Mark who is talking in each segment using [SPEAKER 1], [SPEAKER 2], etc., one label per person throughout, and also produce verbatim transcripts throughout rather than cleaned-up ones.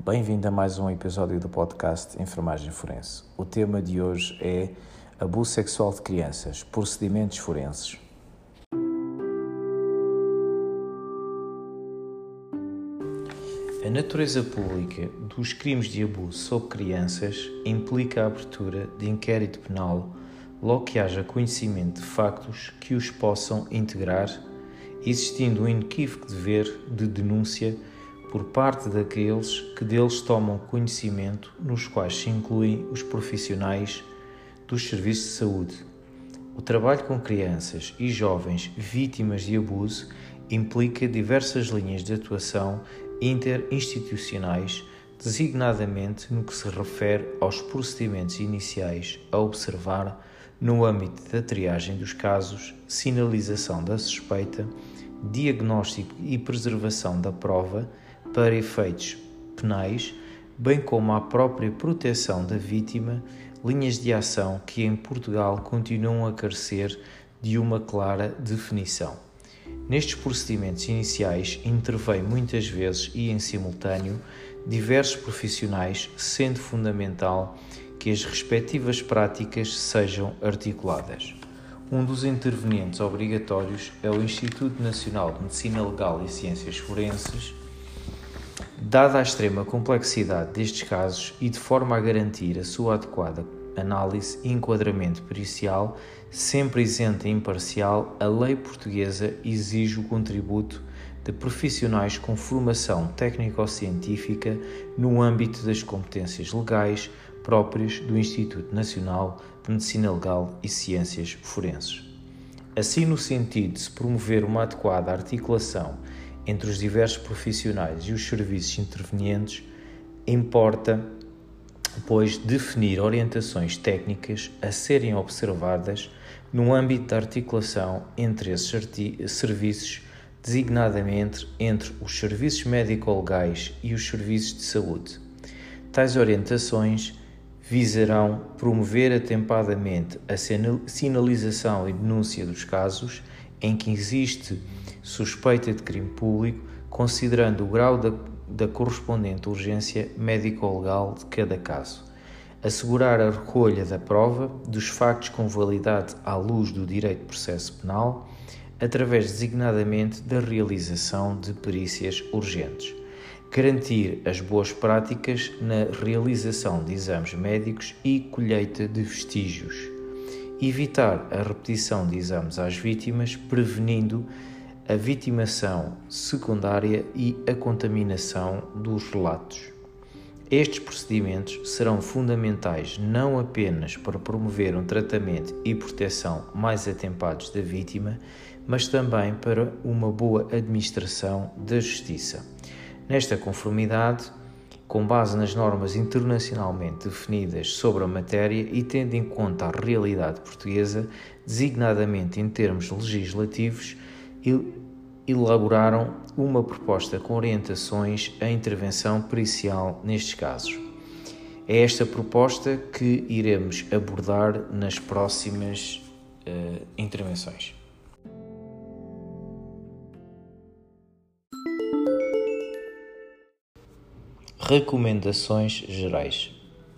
[SPEAKER 1] Bem-vindo a mais um episódio do podcast Enfermagem Forense. O tema de hoje é abuso sexual de crianças, procedimentos forenses. A natureza pública dos crimes de abuso sobre crianças implica a abertura de inquérito penal logo que haja conhecimento de factos que os possam integrar, existindo um inequívoco dever de denúncia por parte daqueles que deles tomam conhecimento, nos quais se incluem os profissionais dos serviços de saúde. O trabalho com crianças e jovens vítimas de abuso implica diversas linhas de atuação interinstitucionais, designadamente no que se refere aos procedimentos iniciais a observar no âmbito da triagem dos casos, sinalização da suspeita, diagnóstico e preservação da prova para efeitos penais, bem como a própria proteção da vítima, linhas de ação que em Portugal continuam a carecer de uma clara definição. Nestes procedimentos iniciais intervêm muitas vezes e em simultâneo diversos profissionais, sendo fundamental que as respectivas práticas sejam articuladas. Um dos intervenientes obrigatórios é o Instituto Nacional de Medicina Legal e Ciências Forenses. Dada a extrema complexidade destes casos e de forma a garantir a sua adequada análise e enquadramento pericial, sempre isenta e imparcial, a lei portuguesa exige o contributo de profissionais com formação técnico-científica no âmbito das competências legais próprias do Instituto Nacional de Medicina Legal e Ciências Forenses. Assim, no sentido de se promover uma adequada articulação entre os diversos profissionais e os serviços intervenientes, importa, pois, definir orientações técnicas a serem observadas no âmbito da articulação entre esses serviços, designadamente entre os serviços médico-legais e os serviços de saúde. Tais orientações visarão promover atempadamente a sinalização e denúncia dos casos em que existe suspeita de crime público, considerando o grau da, da correspondente urgência médico-legal de cada caso. Assegurar a recolha da prova dos factos com validade à luz do direito de processo penal, através designadamente da realização de perícias urgentes. Garantir as boas práticas na realização de exames médicos e colheita de vestígios. Evitar a repetição de exames às vítimas, prevenindo a vitimação secundária e a contaminação dos relatos. Estes procedimentos serão fundamentais não apenas para promover um tratamento e proteção mais atempados da vítima, mas também para uma boa administração da justiça. Nesta conformidade, com base nas normas internacionalmente definidas sobre a matéria e tendo em conta a realidade portuguesa, designadamente em termos legislativos, elaboraram uma proposta com orientações à intervenção pericial nestes casos. É esta proposta que iremos abordar nas próximas uh, intervenções. Recomendações gerais.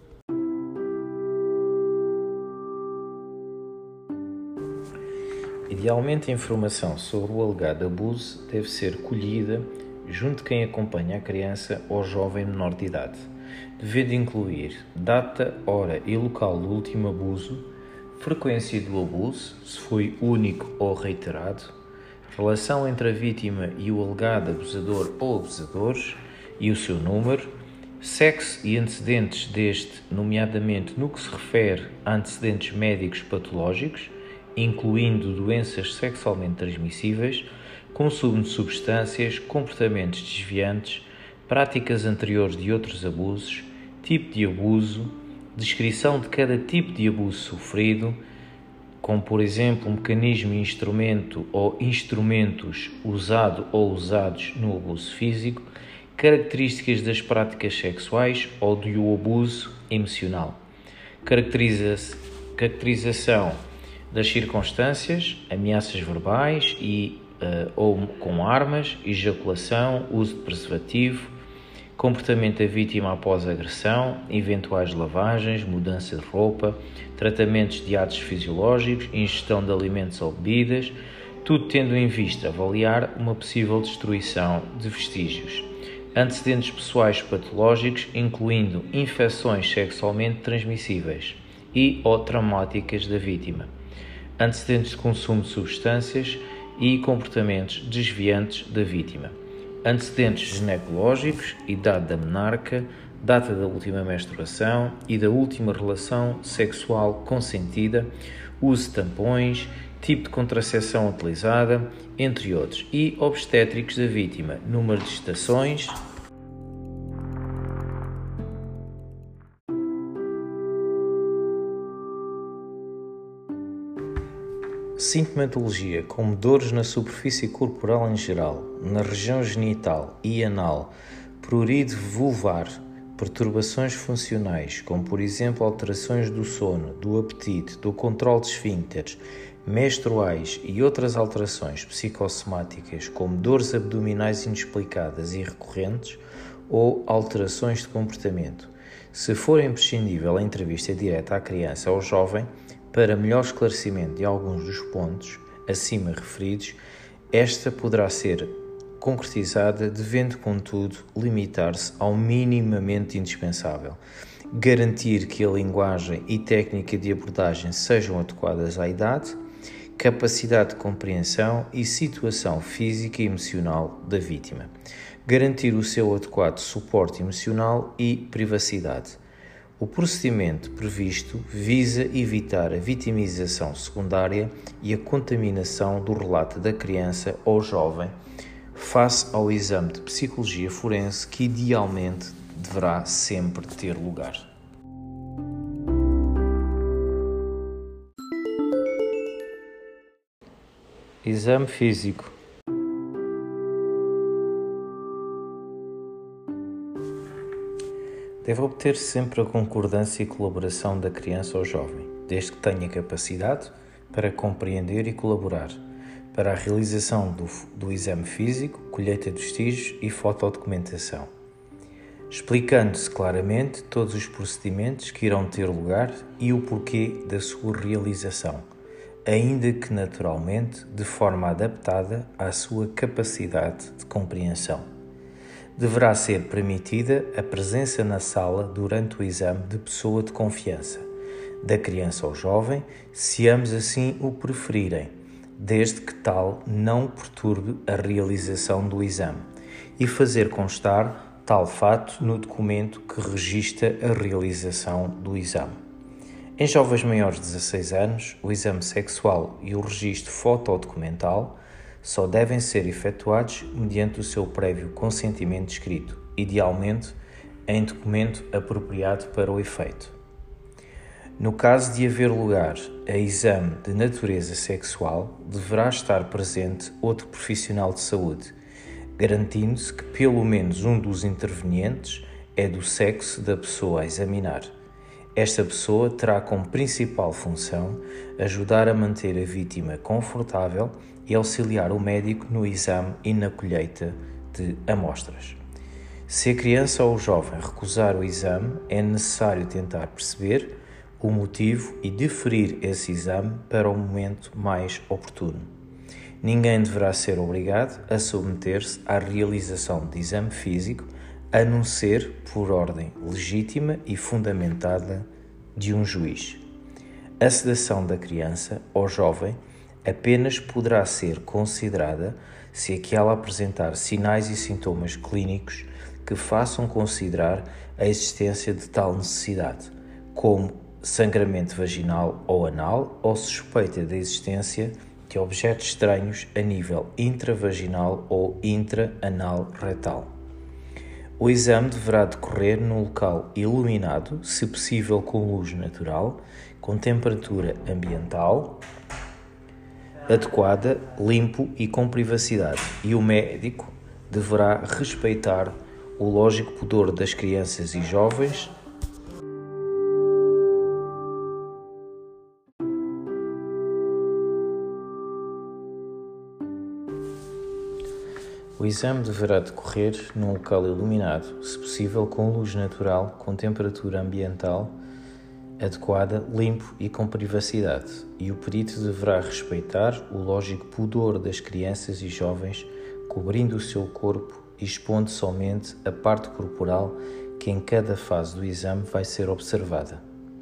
[SPEAKER 1] Idealmente, a informação sobre o alegado abuso deve ser colhida junto de quem acompanha a criança ou jovem menor de idade, devendo incluir data, hora e local do último abuso, frequência do abuso, se foi único ou reiterado, relação entre a vítima e o alegado abusador ou abusadores e o seu número, sexo e antecedentes deste, nomeadamente no que se refere a antecedentes médicos patológicos, incluindo doenças sexualmente transmissíveis, consumo de substâncias, comportamentos desviantes, práticas anteriores de outros abusos, tipo de abuso, descrição de cada tipo de abuso sofrido, como por exemplo um mecanismo, instrumento ou instrumentos usado ou usados no abuso físico, características das práticas sexuais ou do abuso emocional, caracteriza- caracterização das circunstâncias, ameaças verbais e, uh, ou com armas, ejaculação, uso de preservativo, comportamento da vítima após agressão, eventuais lavagens, mudança de roupa, tratamentos de atos fisiológicos, ingestão de alimentos ou bebidas, tudo tendo em vista avaliar uma possível destruição de vestígios. Antecedentes pessoais patológicos, incluindo infecções sexualmente transmissíveis e ou traumáticas da vítima. Antecedentes de consumo de substâncias e comportamentos desviantes da vítima. Antecedentes ginecológicos, idade da menarca, data da última menstruação e da última relação sexual consentida, uso de tampões, tipo de contracepção utilizada, entre outros, e obstétricos da vítima, número de gestações, sintomatologia, como dores na superfície corporal em geral, na região genital e anal, prurido vulvar, perturbações funcionais, como por exemplo alterações do sono, do apetite, do controle de esfíncteres, menstruais e outras alterações psicossomáticas, como dores abdominais inexplicadas e recorrentes ou alterações de comportamento. Se for imprescindível a entrevista direta à criança ou jovem, para melhor esclarecimento de alguns dos pontos acima referidos, esta poderá ser concretizada, devendo, contudo, limitar-se ao minimamente indispensável. Garantir que a linguagem e técnica de abordagem sejam adequadas à idade, capacidade de compreensão e situação física e emocional da vítima. Garantir o seu adequado suporte emocional e privacidade. O procedimento previsto visa evitar a vitimização secundária e a contaminação do relato da criança ou jovem face ao exame de psicologia forense que idealmente deverá sempre ter lugar. Exame físico. Deve obter sempre a concordância e colaboração da criança ou jovem, desde que tenha capacidade para compreender e colaborar, para a realização do, do exame físico, colheita de vestígios e fotodocumentação, explicando-se claramente todos os procedimentos que irão ter lugar e o porquê da sua realização, ainda que naturalmente de forma adaptada à sua capacidade de compreensão. Deverá ser permitida a presença na sala durante o exame de pessoa de confiança, da criança ou jovem, se ambos assim o preferirem, desde que tal não perturbe a realização do exame, e fazer constar tal fato no documento que registra a realização do exame. Em jovens maiores de dezasseis anos, o exame sexual e o registro fotodocumental só devem ser efetuados mediante o seu prévio consentimento escrito, idealmente em documento apropriado para o efeito. No caso de haver lugar a exame de natureza sexual, deverá estar presente outro profissional de saúde, garantindo-se que pelo menos um dos intervenientes é do sexo da pessoa a examinar. Esta pessoa terá como principal função ajudar a manter a vítima confortável e auxiliar o médico no exame e na colheita de amostras. Se a criança ou o jovem recusar o exame, é necessário tentar perceber o motivo e deferir esse exame para o momento mais oportuno. Ninguém deverá ser obrigado a submeter-se à realização de exame físico, a não ser por ordem legítima e fundamentada de um juiz. A sedação da criança ou jovem apenas poderá ser considerada se aquela apresentar sinais e sintomas clínicos que façam considerar a existência de tal necessidade, como sangramento vaginal ou anal ou suspeita da existência de objetos estranhos a nível intravaginal ou intra-anal retal. O exame deverá decorrer num local iluminado, se possível com luz natural, com temperatura ambiental adequada, limpo e com privacidade, e o médico deverá respeitar o lógico pudor das crianças e jovens. O exame deverá decorrer num local iluminado, se possível com luz natural, com temperatura ambiental adequada, limpo e com privacidade, e o perito deverá respeitar o lógico pudor das crianças e jovens, cobrindo o seu corpo e expondo somente a parte corporal que em cada fase do exame vai ser observada.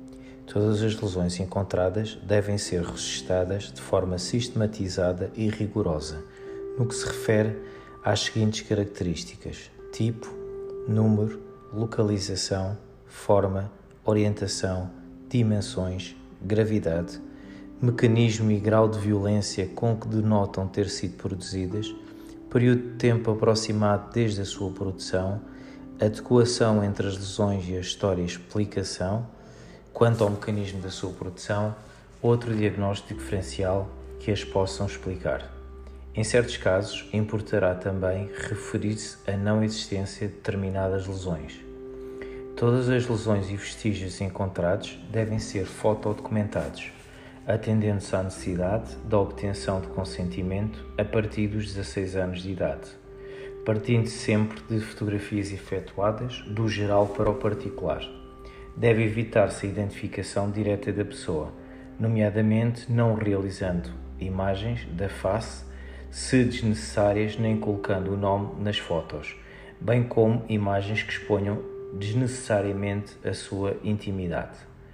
[SPEAKER 1] Todas as lesões encontradas devem ser registadas de forma sistematizada e rigorosa, no que se refere às seguintes características: tipo, número, localização, forma, orientação, dimensões, gravidade, mecanismo e grau de violência com que denotam ter sido produzidas, período de tempo aproximado desde a sua produção, adequação entre as lesões e a história e explicação, quanto ao mecanismo da sua produção, outro diagnóstico diferencial que as possam explicar. Em certos casos, importará também referir-se à não existência de determinadas lesões. Todas as lesões e vestígios encontrados devem ser fotodocumentados, atendendo-se à necessidade da obtenção de consentimento a partir dos dezasseis anos de idade, partindo sempre de fotografias efetuadas do geral para o particular. Deve evitar-se a identificação direta da pessoa, nomeadamente não realizando imagens da face, se desnecessárias, nem colocando o nome nas fotos, bem como imagens que exponham desnecessariamente a sua intimidade.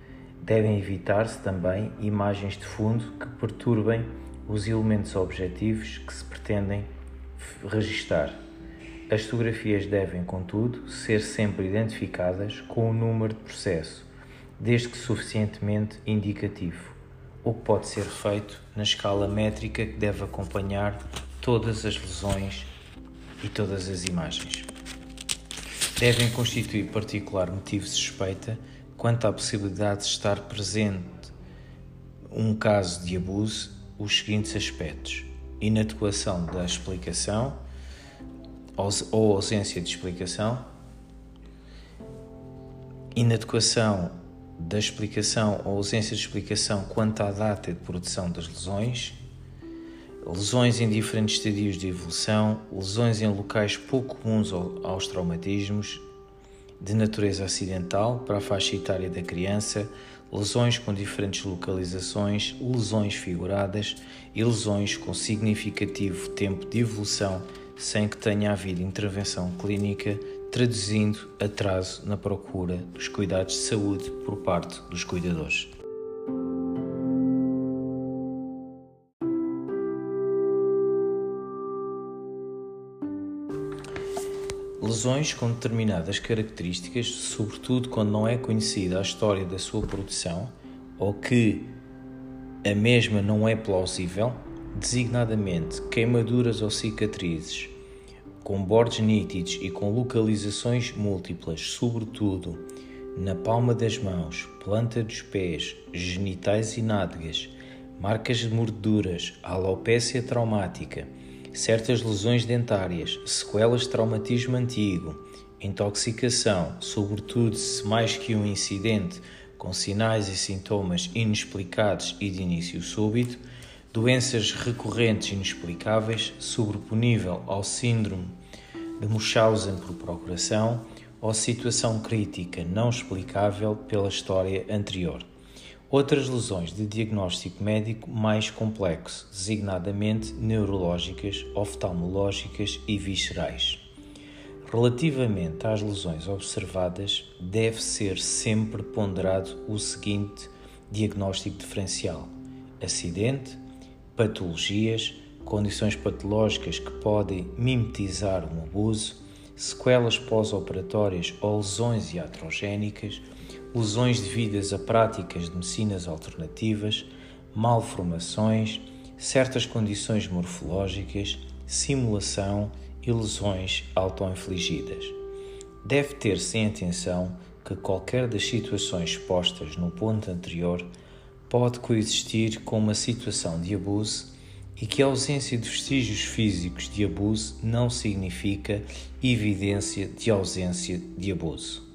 [SPEAKER 1] Devem evitar-se também imagens de fundo que perturbem os elementos objetivos que se pretendem registar. As fotografias devem, contudo, ser sempre identificadas com o número de processo, desde que suficientemente indicativo, o que pode ser feito na escala métrica que deve acompanhar todas as lesões e todas as imagens. Devem constituir particular motivo de suspeita quanto à possibilidade de estar presente um caso de abuso os seguintes aspectos: inadequação da explicação ou ausência de explicação, inadequação da explicação ou ausência de explicação quanto à data de produção das lesões, lesões em diferentes estadios de evolução, lesões em locais pouco comuns aos traumatismos, de natureza acidental para a faixa etária da criança, lesões com diferentes localizações, lesões figuradas e lesões com significativo tempo de evolução sem que tenha havido intervenção clínica, traduzindo atraso na procura dos cuidados de saúde por parte dos cuidadores. Lesões com determinadas características, sobretudo quando não é conhecida a história da sua produção ou que a mesma não é plausível, designadamente queimaduras ou cicatrizes, com bordes nítidos e com localizações múltiplas, sobretudo na palma das mãos, planta dos pés, genitais e nádegas, marcas de mordeduras, alopécia traumática, certas lesões dentárias, sequelas de traumatismo antigo, intoxicação, sobretudo se mais que um incidente com sinais e sintomas inexplicados e de início súbito, doenças recorrentes inexplicáveis, sobreponível ao síndrome de Munchausen por procuração ou situação crítica não explicável pela história anterior. Outras lesões de diagnóstico médico mais complexo, designadamente neurológicas, oftalmológicas e viscerais. Relativamente às lesões observadas, deve ser sempre ponderado o seguinte diagnóstico diferencial: acidente, patologias, condições patológicas que podem mimetizar um abuso, sequelas pós-operatórias ou lesões iatrogénicas, lesões devidas a práticas de medicinas alternativas, malformações, certas condições morfológicas, simulação e lesões autoinfligidas. Deve ter-se em atenção que qualquer das situações expostas no ponto anterior pode coexistir com uma situação de abuso e que a ausência de vestígios físicos de abuso não significa evidência de ausência de abuso.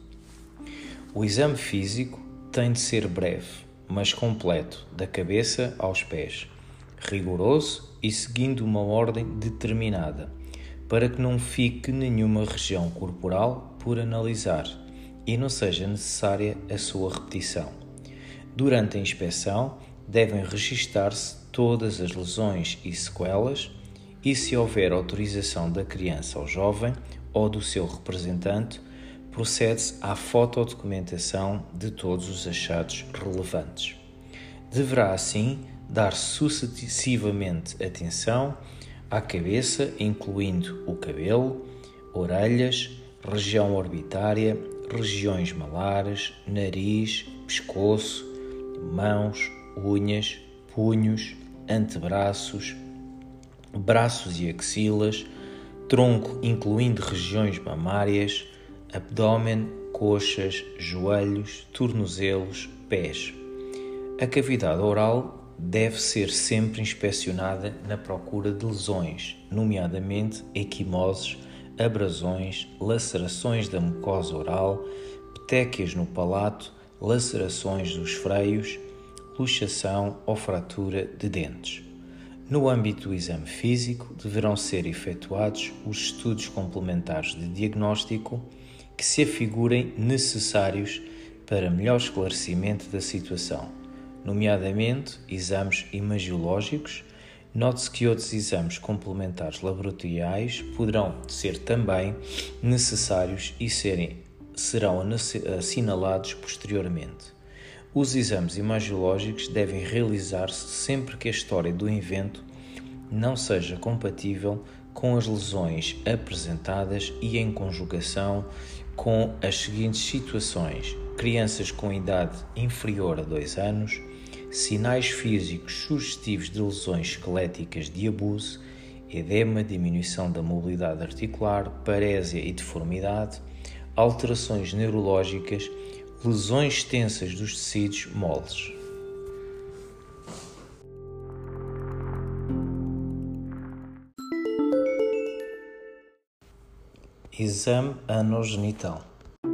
[SPEAKER 1] O exame físico tem de ser breve, mas completo, da cabeça aos pés, rigoroso e seguindo uma ordem determinada, para que não fique nenhuma região corporal por analisar e não seja necessária a sua repetição. Durante a inspeção, devem registar-se todas as lesões e sequelas e, se houver autorização da criança ou jovem ou do seu representante, procede-se à fotodocumentação de todos os achados relevantes. Deverá, assim, dar sucessivamente atenção à cabeça, incluindo o cabelo, orelhas, região orbitária, regiões malares, nariz, pescoço, mãos, unhas, punhos, antebraços, braços e axilas, tronco incluindo regiões mamárias, abdômen, coxas, joelhos, tornozelos, pés. A cavidade oral deve ser sempre inspecionada na procura de lesões, nomeadamente equimoses, abrasões, lacerações da mucosa oral, petequias no palato, lacerações dos freios, luxação ou fratura de dentes. No âmbito do exame físico, deverão ser efetuados os estudos complementares de diagnóstico que se afigurem necessários para melhor esclarecimento da situação, nomeadamente exames imagiológicos. Note-se que outros exames complementares laboratoriais poderão ser também necessários e serem, serão assinalados posteriormente. Os exames imagiológicos devem realizar-se sempre que a história do evento não seja compatível com as lesões apresentadas e em conjugação com as seguintes situações: crianças com idade inferior a dois anos, sinais físicos sugestivos de lesões esqueléticas de abuso, edema, diminuição da mobilidade articular, parésia e deformidade, alterações neurológicas, lesões extensas dos tecidos moles. Exame anogenital.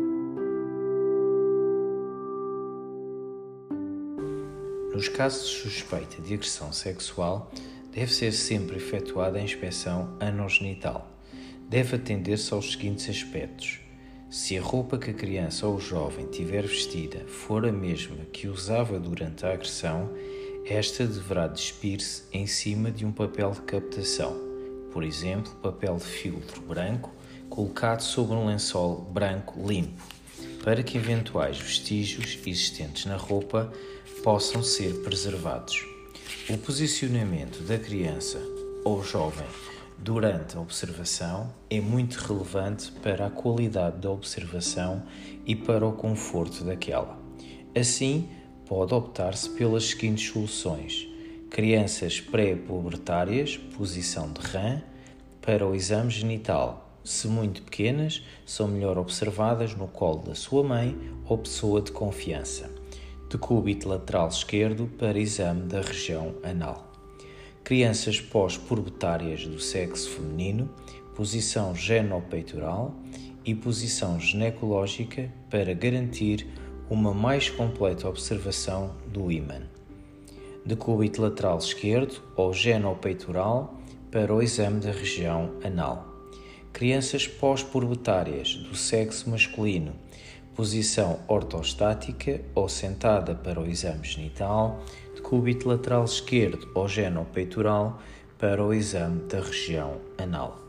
[SPEAKER 1] Nos casos de suspeita de agressão sexual, deve ser sempre efetuada a inspeção anogenital. Deve atender-se aos seguintes aspectos: se a roupa que a criança ou o jovem tiver vestida for a mesma que usava durante a agressão, esta deverá despir-se em cima de um papel de captação, por exemplo, papel de filtro branco, colocado sobre um lençol branco limpo, para que eventuais vestígios existentes na roupa possam ser preservados. O posicionamento da criança ou jovem durante a observação é muito relevante para a qualidade da observação e para o conforto daquela. Assim, pode optar-se pelas seguintes soluções: crianças pré-pubertárias, posição de rã, para o exame genital. Se muito pequenas, são melhor observadas no colo da sua mãe ou pessoa de confiança. Decúbito lateral esquerdo para exame da região anal. Crianças pós-pubertárias do sexo feminino, posição genopeitoral e posição ginecológica para garantir uma mais completa observação do ímã. Decúbito lateral esquerdo ou genopeitoral para o exame da região anal. Crianças pós-pubertárias do sexo masculino, posição ortostática ou sentada para o exame genital, decúbito lateral esquerdo ou genopeitoral para o exame da região anal.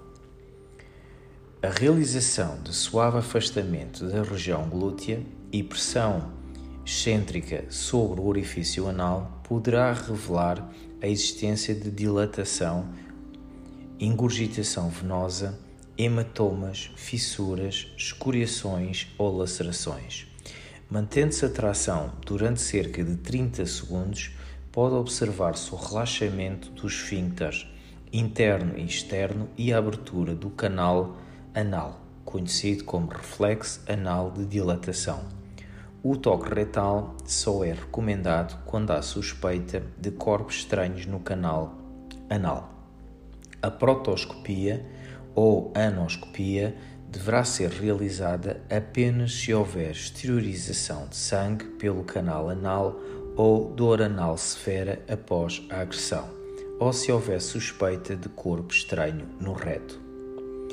[SPEAKER 1] A realização de suave afastamento da região glútea e pressão excêntrica sobre o orifício anal poderá revelar a existência de dilatação, ingurgitação venosa, hematomas, fissuras, escoriações ou lacerações. Mantendo-se a tração durante cerca de trinta segundos, pode observar-se o relaxamento dos esfíncteres interno e externo e a abertura do canal anal, conhecido como reflexo anal de dilatação. O toque retal só é recomendado quando há suspeita de corpos estranhos no canal anal. A proctoscopia ou anoscopia deverá ser realizada apenas se houver exteriorização de sangue pelo canal anal ou dor anal severa após a agressão, ou se houver suspeita de corpo estranho no reto.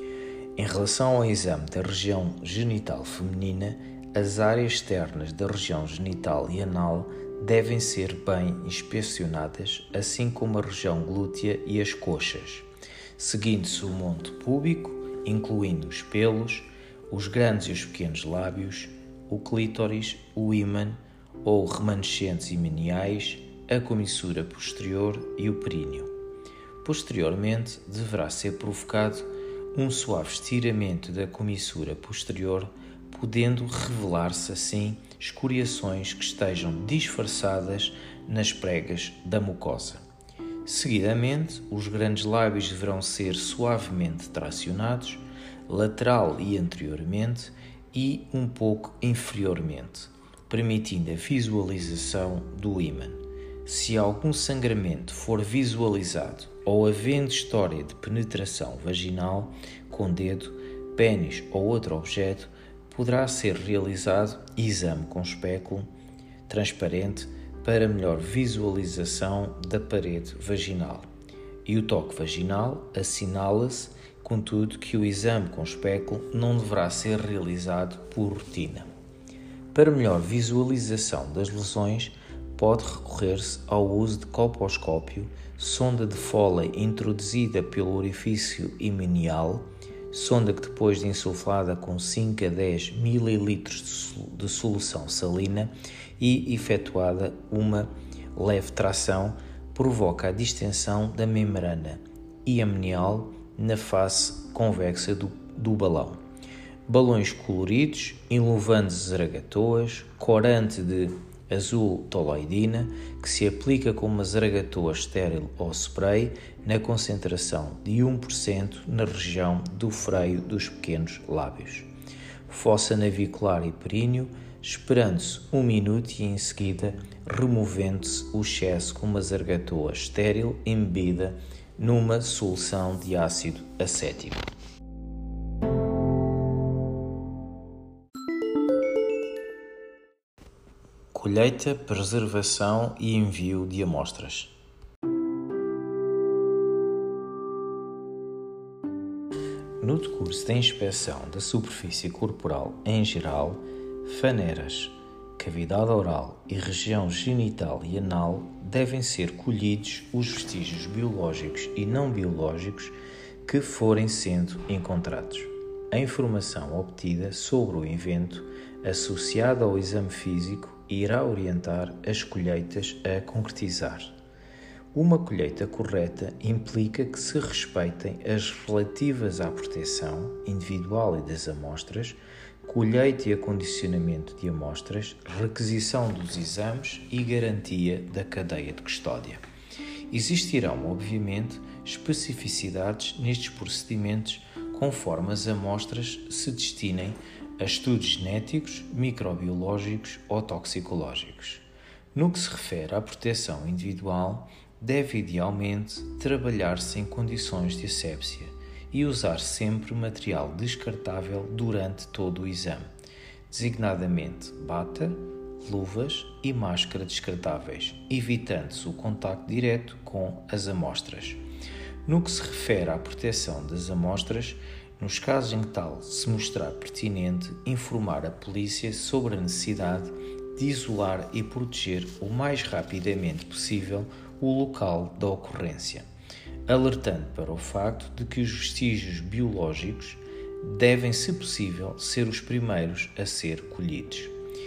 [SPEAKER 1] Em relação ao exame da região genital feminina, as áreas externas da região genital e anal devem ser bem inspecionadas, assim como a região glútea e as coxas, seguindo-se o monte púbico, incluindo os pelos, os grandes e os pequenos lábios, o clítoris, o ímã ou remanescentes imeniais, a comissura posterior e o períneo. Posteriormente, deverá ser provocado um suave estiramento da comissura posterior, podendo revelar-se assim escoriações que estejam disfarçadas nas pregas da mucosa. Seguidamente, os grandes lábios deverão ser suavemente tracionados, lateral e anteriormente e um pouco inferiormente, permitindo a visualização do ímã. Se algum sangramento for visualizado ou havendo história de penetração vaginal com dedo, pênis ou outro objeto, poderá ser realizado exame com espéculo transparente para melhor visualização da parede vaginal. E o toque vaginal assinala-se, contudo, que o exame com espéculo não deverá ser realizado por rotina. Para melhor visualização das lesões, pode recorrer-se ao uso de colposcópio, sonda de Foley introduzida pelo orifício imenial, sonda que depois de insuflada com cinco a dez mililitros de solução salina e efetuada uma leve tração, provoca a distensão da membrana iamnial na face convexa do, do balão. Balões coloridos, enluvantes zaragatoas, corante de azul toloidina, que se aplica com uma zaragatoa estéril ou spray na concentração de um por cento na região do freio dos pequenos lábios. Fossa navicular e períneo, esperando-se um minuto e em seguida removendo-se o excesso com uma zaragatoa estéril embebida numa solução de ácido acético. Colheita, preservação e envio de amostras. No decurso da inspeção da superfície corporal em geral, faneras, cavidade oral e região genital e anal, devem ser colhidos os vestígios biológicos e não biológicos que forem sendo encontrados. A informação obtida sobre o evento associada ao exame físico irá orientar as colheitas a concretizar. Uma colheita correta implica que se respeitem as relativas à proteção individual e das amostras, colheita e acondicionamento de amostras, requisição dos exames e garantia da cadeia de custódia. Existirão, obviamente, especificidades nestes procedimentos conforme as amostras se destinem a estudos genéticos, microbiológicos ou toxicológicos. No que se refere à proteção individual, deve idealmente trabalhar-se em condições de assépsia e usar sempre material descartável durante todo o exame, designadamente bata, luvas e máscara descartáveis, evitando-se o contacto direto com as amostras. No que se refere à proteção das amostras, nos casos em que tal se mostrar pertinente, informar a polícia sobre a necessidade de isolar e proteger o mais rapidamente possível o local da ocorrência, alertando para o facto de que os vestígios biológicos devem, se possível, ser os primeiros a ser colhidos.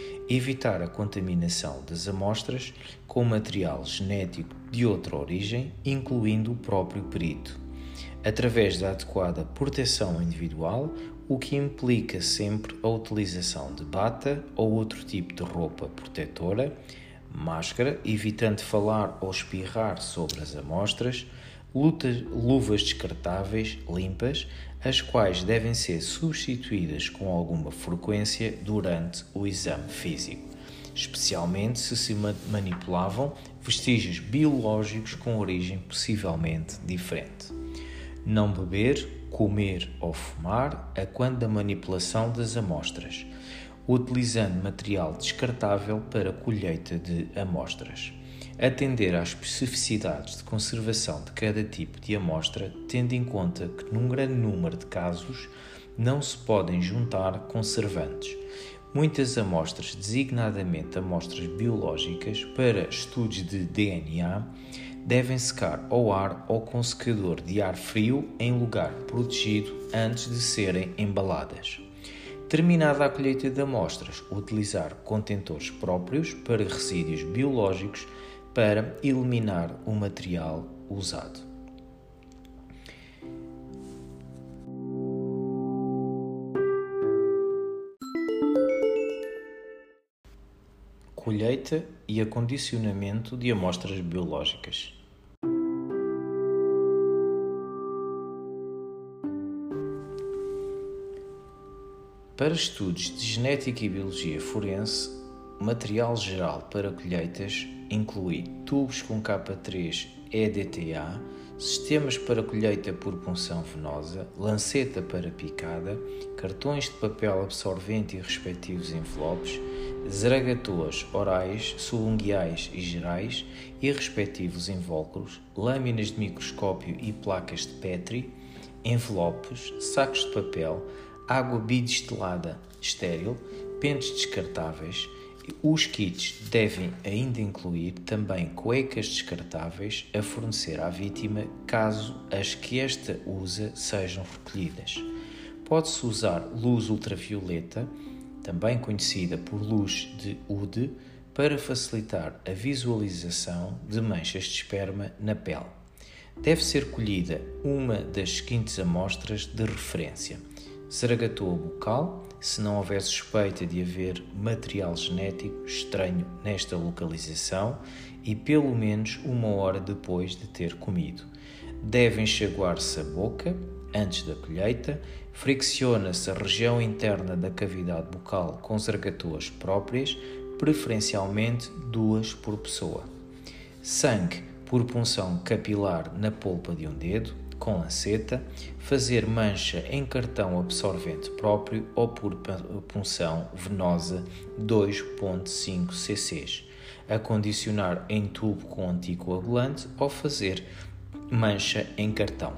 [SPEAKER 1] Evitar a contaminação das amostras com material genético de outra origem, incluindo o próprio perito, através da adequada proteção individual, o que implica sempre a utilização de bata ou outro tipo de roupa protetora, máscara, evitando falar ou espirrar sobre as amostras, luvas descartáveis limpas, as quais devem ser substituídas com alguma frequência durante o exame físico, especialmente se se manipulavam vestígios biológicos com origem possivelmente diferente. Não beber, comer ou fumar a quando da manipulação das amostras, utilizando material descartável para colheita de amostras. Atender às especificidades de conservação de cada tipo de amostra, tendo em conta que num grande número de casos não se podem juntar conservantes. Muitas amostras, designadamente amostras biológicas para estudos de D N A, devem secar ao ar ou com secador de ar frio em lugar protegido antes de serem embaladas. Terminada a colheita de amostras, utilizar contentores próprios para resíduos biológicos para eliminar o material usado. Colheita e acondicionamento de amostras biológicas. Para estudos de genética e biologia forense, o material geral para colheitas inclui tubos com K três E D T A, sistemas para colheita por punção venosa, lanceta para picada, cartões de papel absorvente e respectivos envelopes, zaragatoas orais, subunguiais e gerais e respectivos invólucros, lâminas de microscópio e placas de Petri, envelopes, sacos de papel, água bidestilada estéril, pentes descartáveis. Os kits devem ainda incluir também cuecas descartáveis a fornecer à vítima caso as que esta usa sejam recolhidas. Pode-se usar luz ultravioleta, também conhecida por luz de U D, para facilitar a visualização de manchas de esperma na pele. Deve ser colhida uma das seguintes amostras de referência: zaragatoa bucal, se não houver suspeita de haver material genético estranho nesta localização e pelo menos uma hora depois de ter comido. Deve enxaguar-se a boca antes da colheita, fricciona-se a região interna da cavidade bucal com zaragatoas próprias, preferencialmente duas por pessoa. Sangue por punção capilar na polpa de um dedo, com lanceta, fazer mancha em cartão absorvente próprio ou por punção venosa dois vírgula cinco centímetros, acondicionar em tubo com anticoagulante ou fazer mancha em cartão.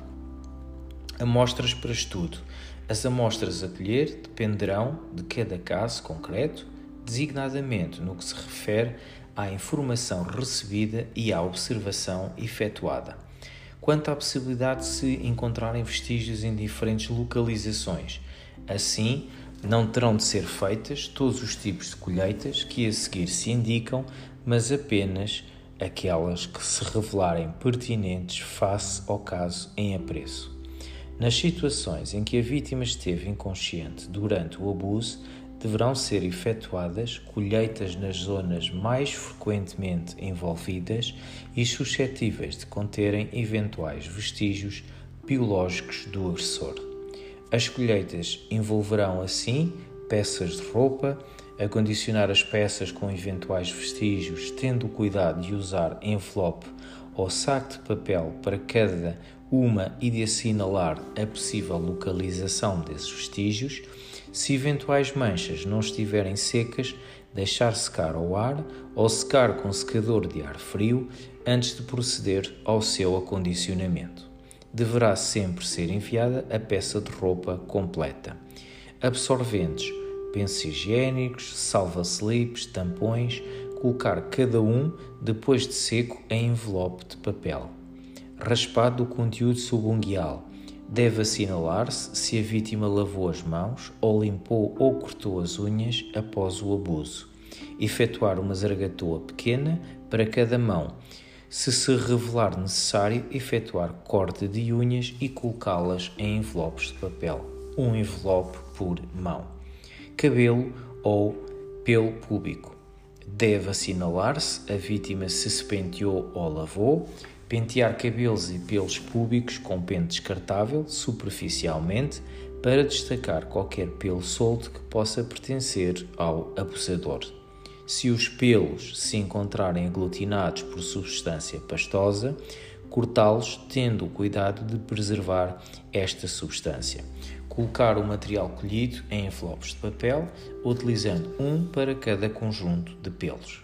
[SPEAKER 1] Amostras para estudo. As amostras a colher dependerão de cada caso concreto, designadamente no que se refere à informação recebida e à observação efetuada. Quanto à possibilidade de se encontrarem vestígios em diferentes localizações, assim, não terão de ser feitas todos os tipos de colheitas que a seguir se indicam, mas apenas aquelas que se revelarem pertinentes face ao caso em apreço. Nas situações em que a vítima esteve inconsciente durante o abuso, deverão ser efetuadas colheitas nas zonas mais frequentemente envolvidas e suscetíveis de conterem eventuais vestígios biológicos do agressor. As colheitas envolverão, assim, peças de roupa, acondicionar as peças com eventuais vestígios, tendo o cuidado de usar envelope ou saco de papel para cada uma e de assinalar a possível localização desses vestígios. Se eventuais manchas não estiverem secas, deixar secar ao ar ou secar com secador de ar frio antes de proceder ao seu acondicionamento. Deverá sempre ser enviada a peça de roupa completa. Absorventes, pensos higiênicos, salva-slips, tampões, colocar cada um depois de seco em envelope de papel. Raspado do conteúdo subunguial. Deve assinalar-se se a vítima lavou as mãos ou limpou ou cortou as unhas após o abuso. Efetuar uma zaragatoa pequena para cada mão. Se se revelar necessário, efetuar corte de unhas e colocá-las em envelopes de papel. Um envelope por mão. Cabelo ou pelo púbico. Deve assinalar-se a vítima se se penteou ou lavou. Pentear cabelos e pelos púbicos com pente descartável superficialmente para destacar qualquer pelo solto que possa pertencer ao abusador. Se os pelos se encontrarem aglutinados por substância pastosa, cortá-los tendo o cuidado de preservar esta substância. Colocar o material colhido em envelopes de papel, utilizando um para cada conjunto de pelos.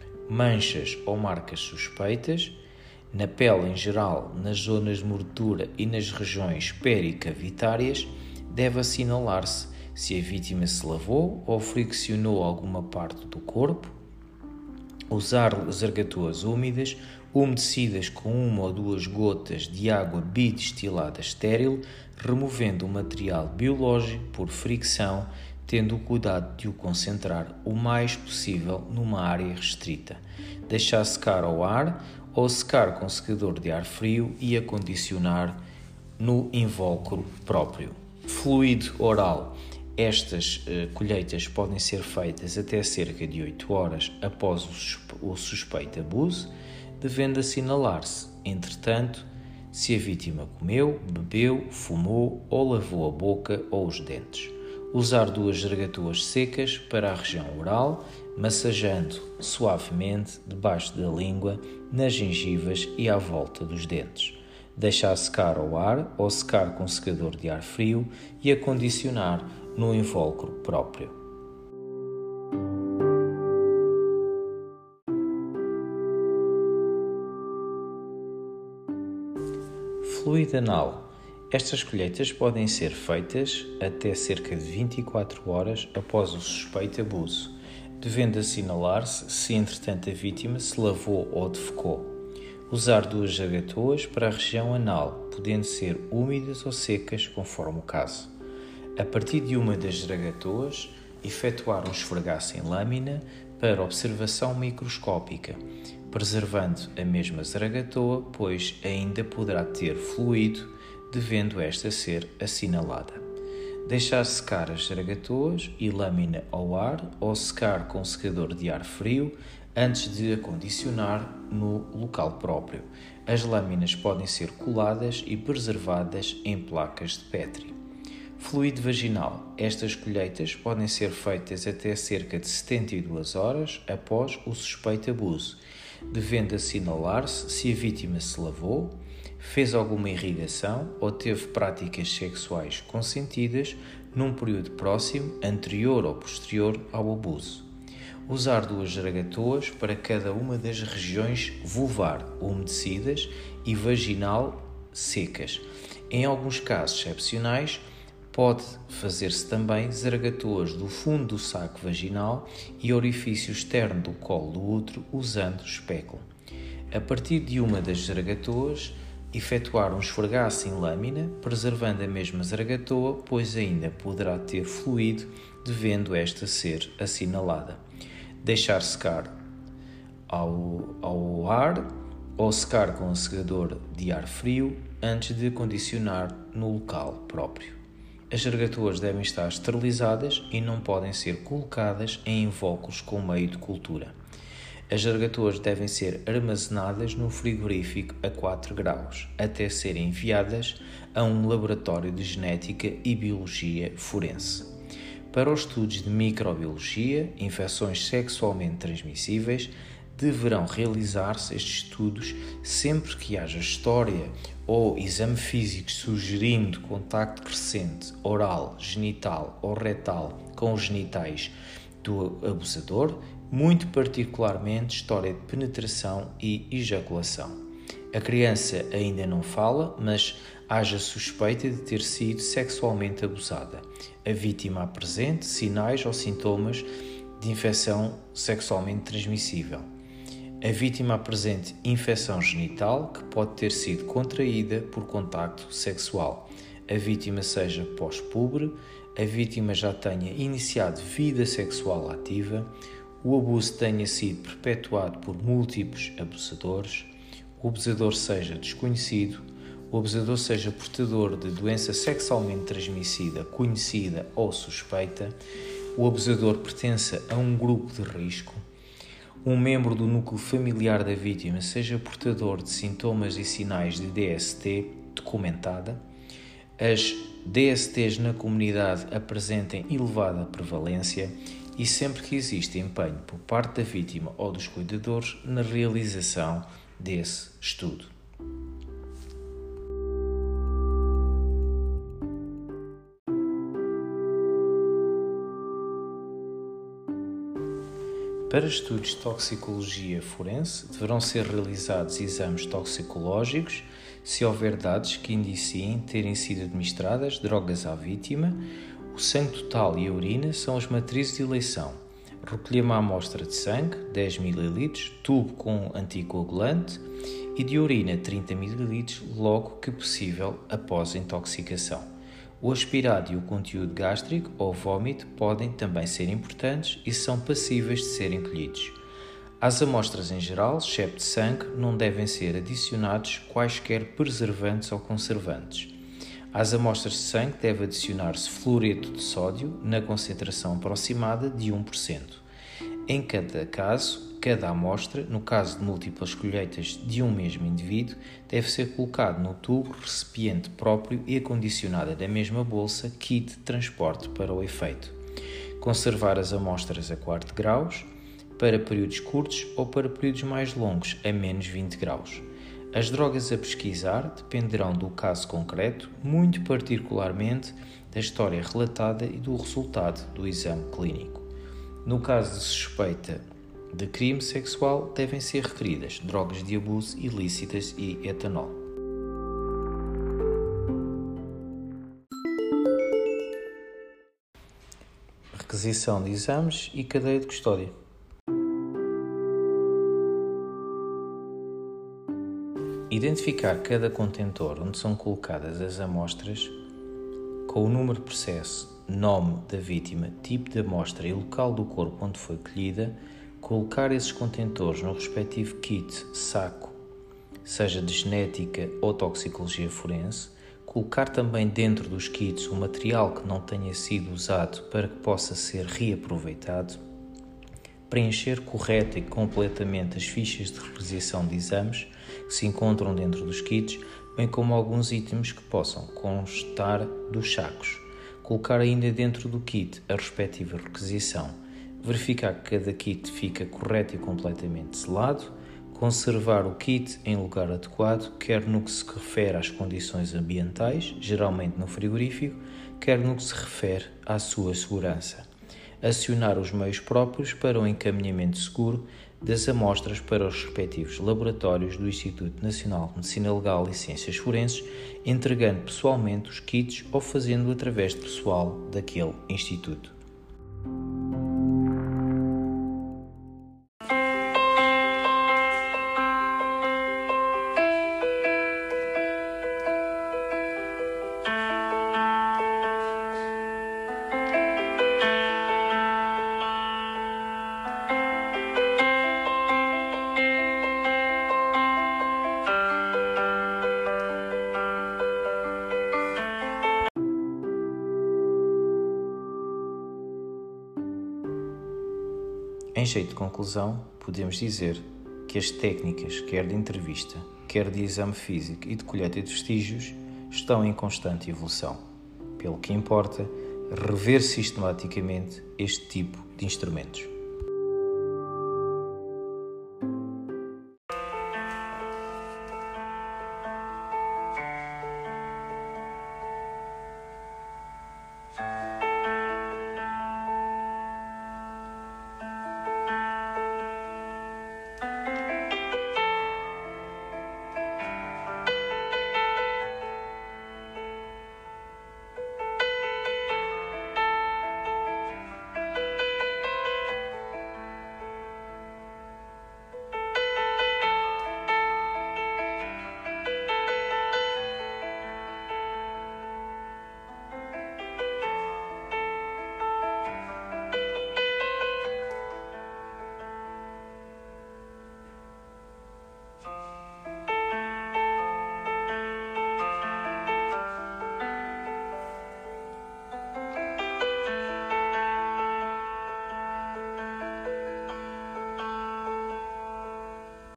[SPEAKER 1] Manchas ou marcas suspeitas. Na pele em geral, nas zonas de mordura e nas regiões pericavitárias, deve assinalar-se se a vítima se lavou ou friccionou alguma parte do corpo, usar zargatuas úmidas, umedecidas com uma ou duas gotas de água bidestilada estéril, removendo o material biológico por fricção, tendo o cuidado de o concentrar o mais possível numa área restrita. Deixar secar ao ar ou secar com secador de ar frio e acondicionar no invólucro próprio. Fluido oral. Estas uh, colheitas podem ser feitas até cerca de oito horas após o, suspe- o suspeito abuso, devendo assinalar-se, entretanto, se a vítima comeu, bebeu, fumou ou lavou a boca ou os dentes. Usar duas zargatuas secas para a região oral, massageando suavemente debaixo da língua, nas gengivas e à volta dos dentes. Deixar secar ao ar ou secar com secador de ar frio e acondicionar no invólucro próprio. Fluido anal. Estas colheitas podem ser feitas até cerca de vinte e quatro horas após o suspeito abuso, devendo assinalar-se se entretanto a vítima se lavou ou defecou. Usar duas zargatuas para a região anal, podendo ser úmidas ou secas, conforme o caso. A partir de uma das zargatuas, efetuar um esfregaço em lâmina para observação microscópica, preservando a mesma zargatoa, pois ainda poderá ter fluido, devendo esta ser assinalada. Deixar secar as zargatoas e lâmina ao ar ou secar com secador de ar frio antes de acondicionar no local próprio. As lâminas podem ser coladas e preservadas em placas de Petri. Fluido vaginal. Estas colheitas podem ser feitas até cerca de setenta e duas horas após o suspeito abuso, devendo assinalar-se se a vítima se lavou, fez alguma irrigação ou teve práticas sexuais consentidas num período próximo, anterior ou posterior ao abuso. Usar duas zargatoas para cada uma das regiões vulvar umedecidas e vaginal secas. Em alguns casos excepcionais, pode fazer-se também zargatoas do fundo do saco vaginal e orifício externo do colo do útero usando espéculo. A partir de uma das zargatoas, efetuar um esfregaço em lâmina, preservando a mesma zargatoa, pois ainda poderá ter fluido, devendo esta ser assinalada. Deixar secar ao, ao ar ou secar com um secador de ar frio antes de acondicionar no local próprio. As zargatoas devem estar esterilizadas e não podem ser colocadas em invólucros com meio de cultura. As zargatoas devem ser armazenadas no frigorífico a quatro graus, até serem enviadas a um laboratório de genética e biologia forense. Para os estudos de microbiologia, infecções sexualmente transmissíveis, deverão realizar-se estes estudos sempre que haja história ou exame físico sugerindo contacto crescente, oral, genital ou retal com os genitais do abusador, muito particularmente história de penetração e ejaculação. A criança ainda não fala, mas haja suspeita de ter sido sexualmente abusada. A vítima apresente sinais ou sintomas de infecção sexualmente transmissível. A vítima apresente infecção genital que pode ter sido contraída por contacto sexual. A vítima seja pós-pubre, a vítima já tenha iniciado vida sexual ativa, o abuso tenha sido perpetuado por múltiplos abusadores, o abusador seja desconhecido, o abusador seja portador de doença sexualmente transmissida, conhecida ou suspeita, o abusador pertença a um grupo de risco, um membro do núcleo familiar da vítima seja portador de sintomas e sinais de D S T documentada, as D S Ts na comunidade apresentem elevada prevalência e sempre que existe empenho por parte da vítima ou dos cuidadores na realização desse estudo. Para estudos de toxicologia forense, deverão ser realizados exames toxicológicos, Se houver dados que indiciem terem sido administradas drogas à vítima, o sangue total e a urina são as matrizes de eleição. Recolher uma amostra de sangue, dez mililitros, tubo com anticoagulante, e de urina, trinta mililitros, logo que possível após a intoxicação. O aspirado e o conteúdo gástrico ou vômito podem também ser importantes e são passíveis de serem colhidos. Às amostras em geral, excepto de sangue, não devem ser adicionados quaisquer preservantes ou conservantes. Às amostras de sangue deve adicionar-se fluoreto de sódio na concentração aproximada de um por cento. Em cada caso, cada amostra, no caso de múltiplas colheitas de um mesmo indivíduo, deve ser colocado no tubo recipiente próprio e acondicionada da mesma bolsa kit de transporte para o efeito. Conservar as amostras a quarenta graus, para períodos curtos ou para períodos mais longos, a menos vinte graus. As drogas a pesquisar dependerão do caso concreto, muito particularmente da história relatada e do resultado do exame clínico. No caso de suspeita de crime sexual, devem ser requeridas drogas de abuso ilícitas e etanol. Requisição de exames e cadeia de custódia. Identificar cada contentor onde são colocadas as amostras, com o número de processo, nome da vítima, tipo de amostra e local do corpo onde foi colhida, colocar esses contentores no respectivo kit, saco, seja de genética ou toxicologia forense, colocar também dentro dos kits o material que não tenha sido usado para que possa ser reaproveitado, preencher correta e completamente as fichas de requisição de exames que se encontram dentro dos kits, bem como alguns itens que possam constar dos sacos. Colocar ainda dentro do kit a respectiva requisição. Verificar que cada kit fica correto e completamente selado. Conservar o kit em lugar adequado, quer no que se refere às condições ambientais, geralmente no frigorífico, quer no que se refere à sua segurança. Acionar os meios próprios para o encaminhamento seguro das amostras para os respectivos laboratórios do Instituto Nacional de Medicina Legal e Ciências Forenses, entregando pessoalmente os kits ou fazendo através de pessoal daquele instituto. Em jeito de conclusão, podemos dizer que as técnicas, quer de entrevista, quer de exame físico e de colheita de vestígios, estão em constante evolução, pelo que importa rever sistematicamente este tipo de instrumentos.